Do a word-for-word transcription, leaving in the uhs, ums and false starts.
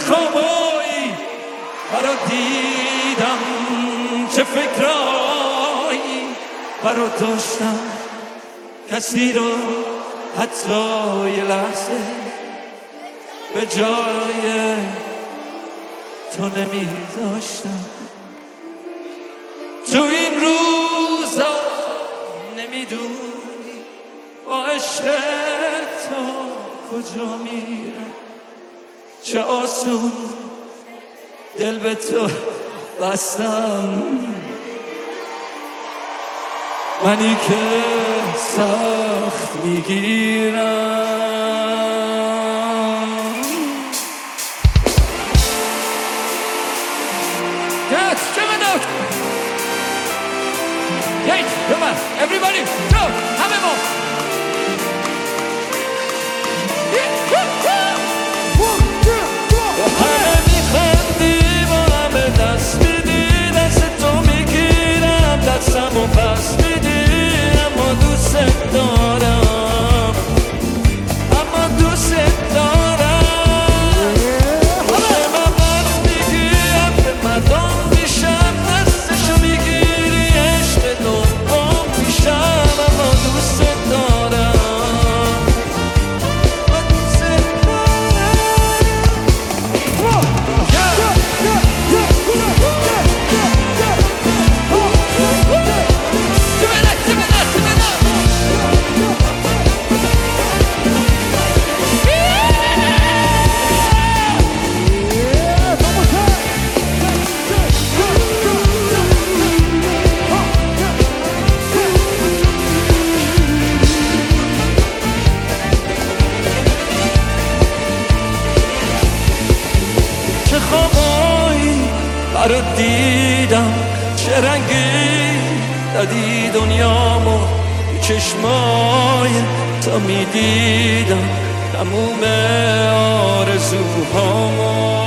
خوابایی برات دیدم، چه فکرایی برات داشتم، کسی رو حتی یه لحظه به جای تو نمی داشتم. تو این روزا نمیدونی با عشق تو کجا میرم، چه آسون دل به تو بستم، منی که سخت میگیرم. Yes, check it out. Yes, come on, everybody, go, همه ما. همه میخندی با همه دست میدی، دست تو میگیرم دستمو پس میدی، اما دوست دارم، اما دوست دارم. به من میگی حرف مردم میشم، دستشو میگیری عشق دوم میشم، اما دوست دارم، اما دوست چه خوابایی برات دیدم، چه رنگی دادی دنیامو، چشمای تا میدیدم تموم آرزوهامو.